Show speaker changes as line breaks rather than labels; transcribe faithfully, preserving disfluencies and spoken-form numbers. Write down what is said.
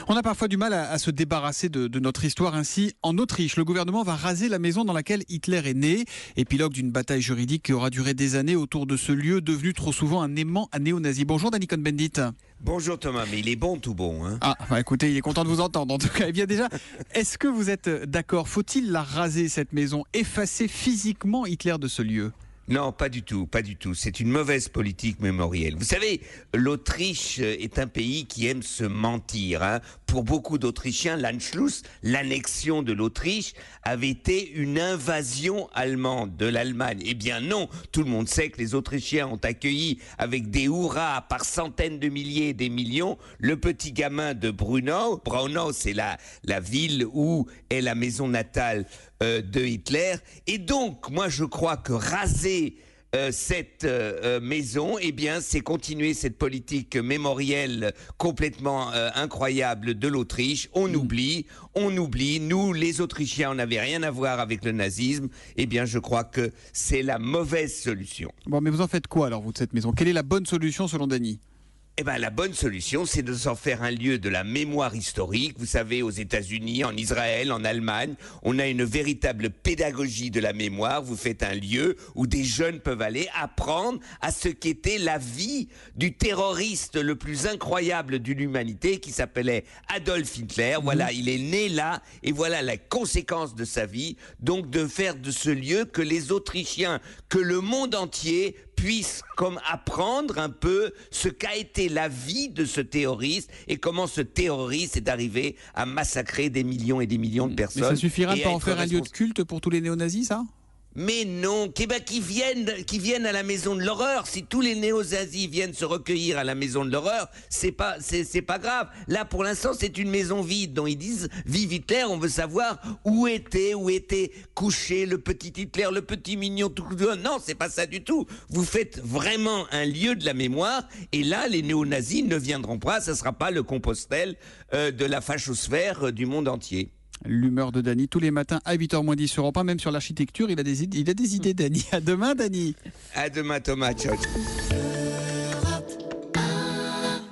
On a parfois du mal à, à se débarrasser de, de notre histoire. Ainsi, en Autriche, le gouvernement va raser la maison dans laquelle Hitler est né. Épilogue d'une bataille juridique qui aura duré des années autour de ce lieu devenu trop souvent un aimant à néo-nazis. Bonjour Danny Cohn-Bendit.
Bonjour Thomas, mais il est bon tout bon. Hein.
Ah, bah écoutez, il est content de vous entendre en tout cas. Eh bien déjà, est-ce que vous êtes d'accord? Faut-il la raser cette maison, effacer physiquement Hitler de ce lieu?
Non, pas du tout, pas du tout. C'est une mauvaise politique mémorielle. Vous savez, l'Autriche est un pays qui aime se mentir. Hein. Pour beaucoup d'Autrichiens, l'Anschluss, l'annexion de l'Autriche, avait été une invasion allemande de l'Allemagne. Eh bien non, tout le monde sait que les Autrichiens ont accueilli avec des hurrahs par centaines de milliers et des millions le petit gamin de Brunau. Braunau, c'est la, la ville où est la maison natale euh, de Hitler. Et donc, moi je crois que raser Euh, cette euh, maison, eh bien, c'est continuer cette politique mémorielle complètement euh, incroyable de l'Autriche. On mmh. oublie, on oublie. Nous, les Autrichiens, on n'avait rien à voir avec le nazisme. Eh bien, je crois que c'est la mauvaise solution.
Bon, mais vous en faites quoi alors, vous, de cette maison? Quelle est la bonne solution selon Danny?
Eh ben, la bonne solution, c'est de s'en faire un lieu de la mémoire historique. Vous savez, aux États-Unis, en Israël, en Allemagne, on a une véritable pédagogie de la mémoire. Vous faites un lieu où des jeunes peuvent aller apprendre à ce qu'était la vie du terroriste le plus incroyable de l'humanité, qui s'appelait Adolf Hitler. Voilà, il est né là, et voilà la conséquence de sa vie. Donc, de faire de ce lieu que les Autrichiens, que le monde entier puisse comme apprendre un peu ce qu'a été la vie de ce terroriste et comment ce terroriste est arrivé à massacrer des millions et des millions de personnes.
Mais ça suffira de pas en faire un lieu de culte pour tous les néo-nazis, ça?
Mais non, eh ben, qui viennent, qui viennent à la maison de l'horreur. Si tous les néo-nazis viennent se recueillir à la maison de l'horreur, c'est pas, c'est, c'est pas grave. Là, pour l'instant, c'est une maison vide dont ils disent vive Hitler. On veut savoir où était, où était couché le petit Hitler, le petit mignon tout. Non, c'est pas ça du tout. Vous faites vraiment un lieu de la mémoire, et là, les néo-nazis ne viendront pas. Ça sera pas le Compostelle euh, de la fachosphère euh, du monde entier.
L'humeur de Danny tous les matins à huit heures moins dix sur Europe un, même sur l'architecture, il a des idées, il a des idées Danny. À demain Danny.
À demain Thomas, ciao.